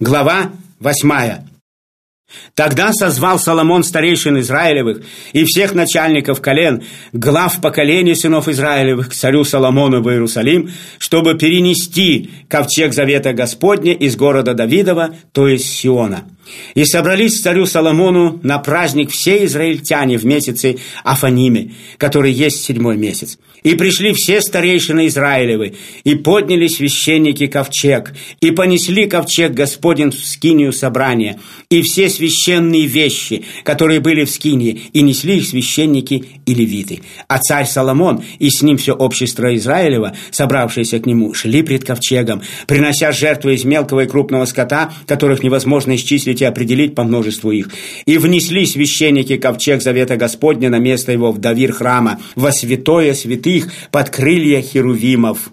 Глава 8. Тогда созвал Соломон старейшин Израилевых и всех начальников колен, глав поколений сынов Израилевых к царю Соломону в Иерусалим, чтобы перенести ковчег завета Господня из города Давидова, то есть Сиона. И собрались к царю Соломону на праздник все израильтяне в месяце Афаниме, который есть 7-й месяц. И пришли все старейшины Израилевы, и подняли священники ковчег, и понесли ковчег Господень в скинию собрания, и все священные вещи, которые были в скинии, и несли их священники и левиты. А царь Соломон и с ним все общество Израилева, собравшееся к нему, шли пред ковчегом, принося жертвы из мелкого и крупного скота, которых невозможно исчислить и определить по множеству их. И внесли священники ковчег завета Господня на место его в давир храма, во святое святых, под крылья херувимов.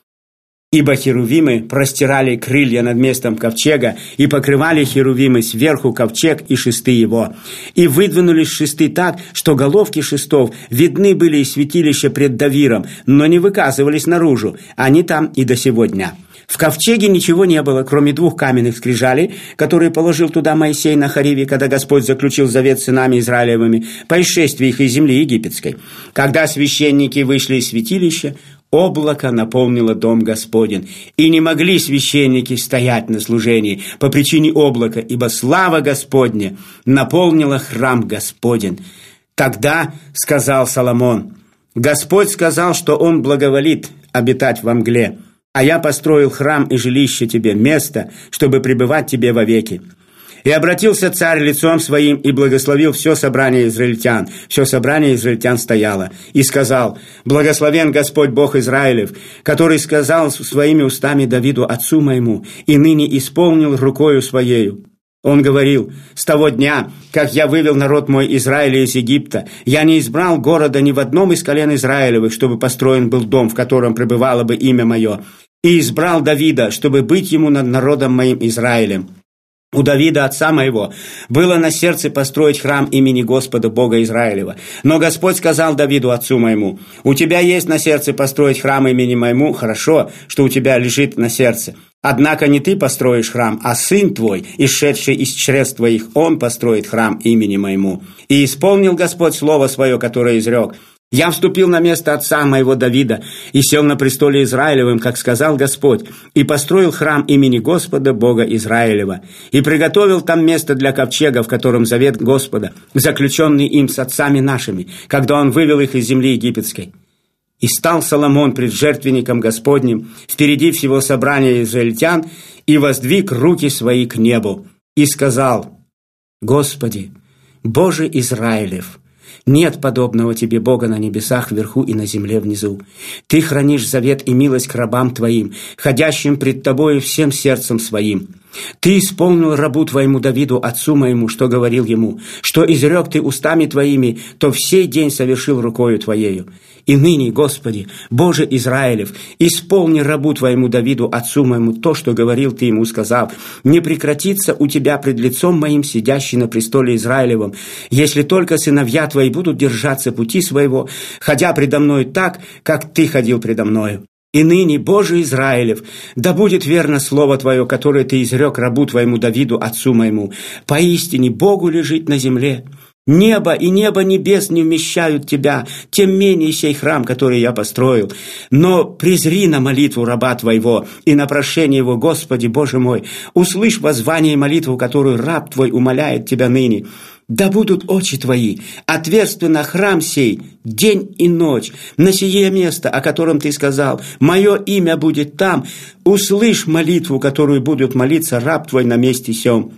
Ибо херувимы простирали крылья над местом ковчега и покрывали херувимы сверху ковчег и шесты его. И выдвинулись шесты так, что головки шестов видны были из святилища пред давиром, но не выказывались наружу. Они там и до сего дня. В ковчеге ничего не было, кроме 2 каменных скрижалей, которые положил туда Моисей на Хориве, когда Господь заключил завет с сынами Израилевыми по исшествии их из земли египетской. Когда священники вышли из святилища, облако наполнило дом Господень, и не могли священники стоять на служении по причине облака, ибо слава Господня наполнила храм Господень. Тогда сказал Соломон: «Господь сказал, что Он благоволит обитать во мгле, а я построил храм и жилище тебе, место, чтобы пребывать тебе вовеки». И обратился царь лицом своим и благословил все собрание израильтян. Все собрание израильтян стояло. И сказал: «Благословен Господь Бог Израилев, который сказал своими устами Давиду отцу моему, и ныне исполнил рукою своею. Он говорил: с того дня, как я вывел народ мой Израиля из Египта, я не избрал города ни в одном из колен Израилевых, чтобы построен был дом, в котором пребывало бы имя мое, и избрал Давида, чтобы быть ему над народом моим Израилем. У Давида, отца моего, было на сердце построить храм имени Господа Бога Израилева. Но Господь сказал Давиду, отцу моему: у тебя есть на сердце построить храм имени моему, хорошо, что у тебя лежит на сердце. Однако не ты построишь храм, а сын твой, исшедший из чресл твоих, он построит храм имени моему. И исполнил Господь слово свое, которое изрек: я вступил на место отца моего Давида и сел на престоле Израилевым, как сказал Господь, и построил храм имени Господа Бога Израилева, и приготовил там место для ковчега, в котором завет Господа, заключенный им с отцами нашими, когда он вывел их из земли египетской. И стал Соломон пред жертвенником Господним впереди всего собрания израильтян и воздвиг руки свои к небу, и сказал: Господи, Боже Израилев, нет подобного тебе Бога на небесах вверху и на земле внизу. Ты хранишь завет и милость к рабам твоим, ходящим пред тобою всем сердцем своим. Ты исполнил рабу твоему Давиду, отцу моему, что говорил ему, что изрек ты устами твоими, то в сей день совершил рукою твоею. И ныне, Господи, Боже Израилев, исполни рабу твоему Давиду, отцу моему, то, что говорил ты ему, сказав: не прекратится у тебя пред лицом моим сидящий на престоле Израилевом, если только сыновья твои будут держаться пути своего, ходя предо мною так, как ты ходил предо мною. И ныне, Боже Израилев, да будет верно слово Твое, которое Ты изрек рабу Твоему Давиду, отцу моему. Поистине Богу лежит на земле. Небо и небо небес не вмещают Тебя, тем менее сей храм, который я построил. Но презри на молитву раба Твоего и на прошение его, Господи, Боже мой. Услышь воззвание и молитву, которую раб Твой умоляет Тебя ныне. Да будут очи твои отверсты на храм сей день и ночь, на сие место, о котором ты сказал, мое имя будет там. Услышь молитву, которую будут молиться раб твой на месте сем.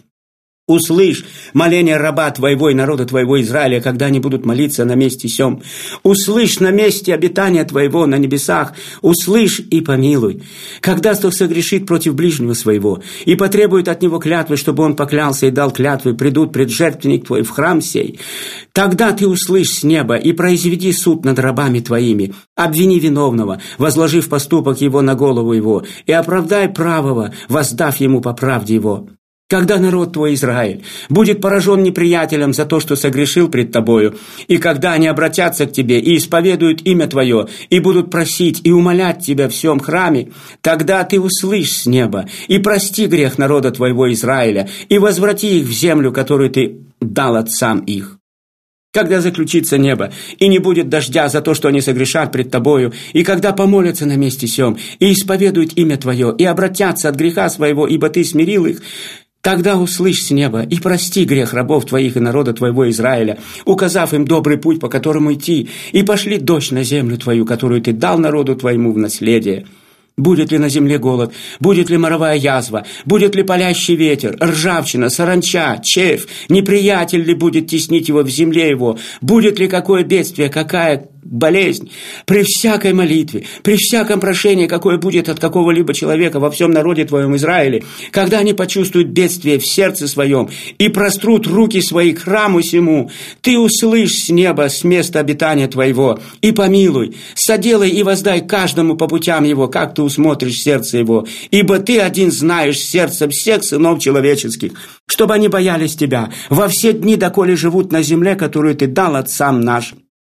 Услышь моление раба твоего и народа твоего Израиля, когда они будут молиться на месте сем. Услышь на месте обитания твоего на небесах, услышь и помилуй. Когда кто согрешит против ближнего своего и потребует от него клятвы, чтобы он поклялся и дал клятвы, придут пред жертвенник твой в храм сей, тогда ты услышь с неба и произведи суд над рабами твоими, обвини виновного, возложив поступок его на голову его, и оправдай правого, воздав ему по правде его. Когда народ твой Израиль будет поражен неприятелем за то, что согрешил пред тобою, и когда они обратятся к тебе и исповедуют имя твое, и будут просить и умолять тебя в всем храме, тогда ты услышь с неба и прости грех народа твоего Израиля, и возврати их в землю, которую ты дал отцам их. Когда заключится небо, и не будет дождя за то, что они согрешат пред тобою, и когда помолятся на месте сем, и исповедуют имя твое, и обратятся от греха своего, ибо ты смирил их, тогда услышь с неба и прости грех рабов твоих и народа твоего Израиля, указав им добрый путь, по которому идти, и пошли дождь на землю твою, которую ты дал народу твоему в наследие. Будет ли на земле голод, будет ли моровая язва, будет ли палящий ветер, ржавчина, саранча, червь, неприятель ли будет теснить его в земле его, будет ли какое бедствие, какая болезнь, при всякой молитве, при всяком прошении, какое будет от какого-либо человека во всем народе твоем Израиле, когда они почувствуют бедствие в сердце своем и прострут руки свои к храму сему, ты услышь с неба, с места обитания твоего, и помилуй, соделай и воздай каждому по путям его, как ты усмотришь сердце его, ибо ты один знаешь сердце всех сынов человеческих, чтобы они боялись тебя во все дни, доколе живут на земле, которую ты дал отцам нашим.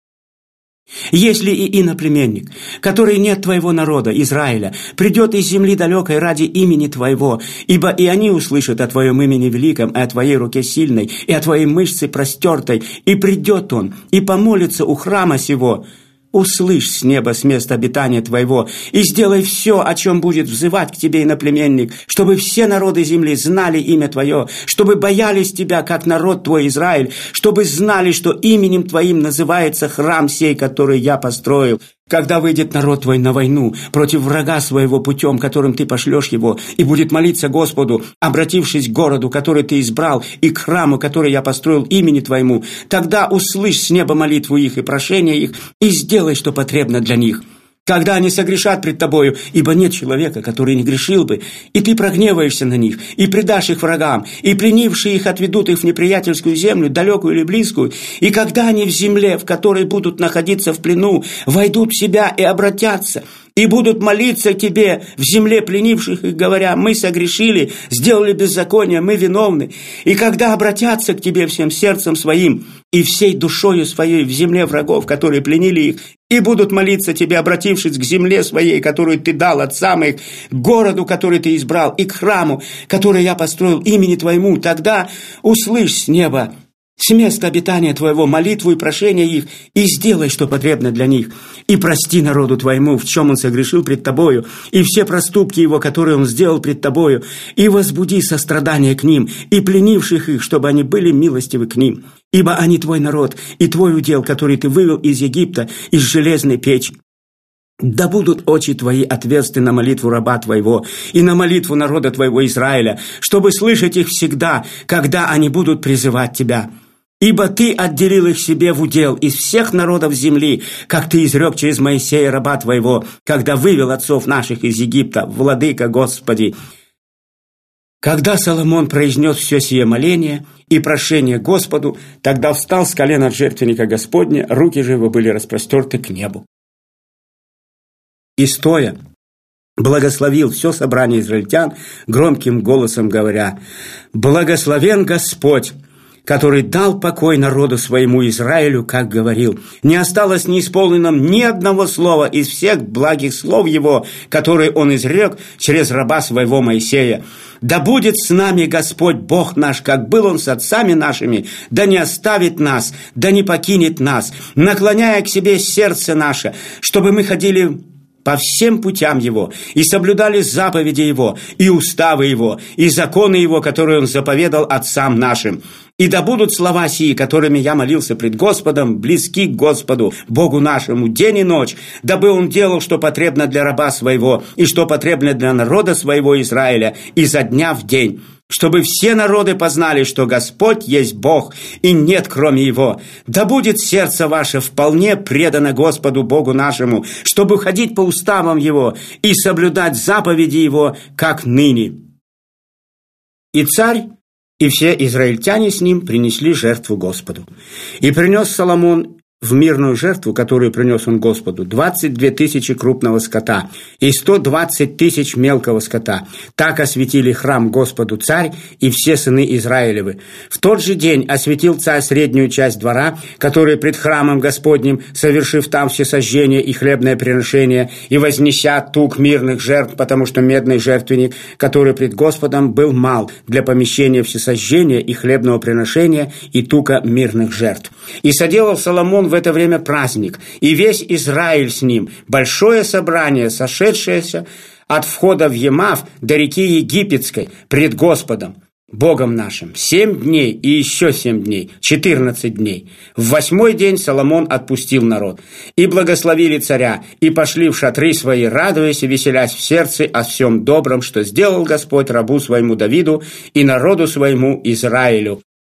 Если и иноплеменник, который нет твоего народа, Израиля, придет из земли далекой ради имени твоего, ибо и они услышат о твоем имени великом, и о твоей руке сильной, и о твоей мышце простертой, и придет он, и помолится у храма сего, услышь с неба, с места обитания твоего, и сделай все, о чем будет взывать к тебе иноплеменник, чтобы все народы земли знали имя твое, чтобы боялись тебя, как народ твой Израиль, чтобы знали, что именем твоим называется храм сей, который я построил. Когда выйдет народ твой на войну против врага своего путем, которым ты пошлешь его, и будет молиться Господу, обратившись к городу, который ты избрал, и к храму, который я построил имени твоему, тогда услышь с неба молитву их и прошение их, и сделай, что потребно для них. Когда они согрешат пред тобою, ибо нет человека, который не грешил бы, и ты прогневаешься на них, и предашь их врагам, и пленившие их отведут их в неприятельскую землю, далекую или близкую, и когда они в земле, в которой будут находиться в плену, войдут в себя и обратятся, и будут молиться тебе в земле пленивших их, говоря: мы согрешили, сделали беззаконие, мы виновны. И когда обратятся к тебе всем сердцем своим и всей душою своей в земле врагов, которые пленили их, и будут молиться тебе, обратившись к земле своей, которую ты дал отцам их, к городу, который ты избрал, и к храму, который я построил имени твоему, тогда услышь с неба, с места обитания твоего, молитву и прошение их, и сделай, что потребно для них, и прости народу твоему, в чем он согрешил пред тобою, и все проступки его, которые он сделал пред тобою, и возбуди сострадание к ним, и пленивших их, чтобы они были милостивы к ним, ибо они твой народ, и твой удел, который ты вывел из Египта, из железной печи. Да будут очи твои ответственны на молитву раба твоего и на молитву народа твоего Израиля, чтобы слышать их всегда, когда они будут призывать тебя. Ибо ты отделил их себе в удел из всех народов земли, как ты изрек через Моисея раба твоего, когда вывел отцов наших из Египта, владыка Господи». Когда Соломон произнес все сие моление и прошение Господу, тогда встал с колена от жертвенника Господня, руки же его были распростерты к небу. И стоя, благословил все собрание израильтян, громким голосом говоря: «Благословен Господь, который дал покой народу своему Израилю, как говорил. Не осталось неисполненным ни одного слова из всех благих слов его, которые он изрек через раба своего Моисея. Да будет с нами Господь Бог наш, как был он с отцами нашими, да не оставит нас, да не покинет нас, наклоняя к себе сердце наше, чтобы мы ходили по всем путям Его, и соблюдали заповеди Его, и уставы Его, и законы Его, которые Он заповедал отцам нашим. И да будут слова сии, которыми я молился пред Господом, близки к Господу, Богу нашему, день и ночь, дабы Он делал, что потребно для раба своего, и что потребно для народа своего Израиля, изо дня в день, чтобы все народы познали, что Господь есть Бог, и нет кроме Его. Да будет сердце ваше вполне предано Господу Богу нашему, чтобы ходить по уставам Его и соблюдать заповеди Его, как ныне». И царь и все израильтяне с ним принесли жертву Господу. И принес Соломон в мирную жертву, которую принес он Господу, 22 тысячи крупного скота и 120 тысяч мелкого скота. Так осветили храм Господу царь и все сыны Израилевы. В тот же день осветил царь среднюю часть двора, который пред храмом Господним, совершив там всесожжение и хлебное приношение, и вознеся тук мирных жертв, потому что медный жертвенник, который пред Господом, был мал для помещения всесожжения и хлебного приношения и тука мирных жертв. И соделал Соломон в это время праздник, и весь Израиль с ним, большое собрание, сошедшееся от входа в Емав до реки Египетской пред Господом, Богом нашим, 7 дней и еще 7 дней, 14 дней. В 8-й день Соломон отпустил народ. И благословили царя, и пошли в шатры свои, радуясь и веселясь в сердце о всем добром, что сделал Господь рабу своему Давиду и народу своему Израилю.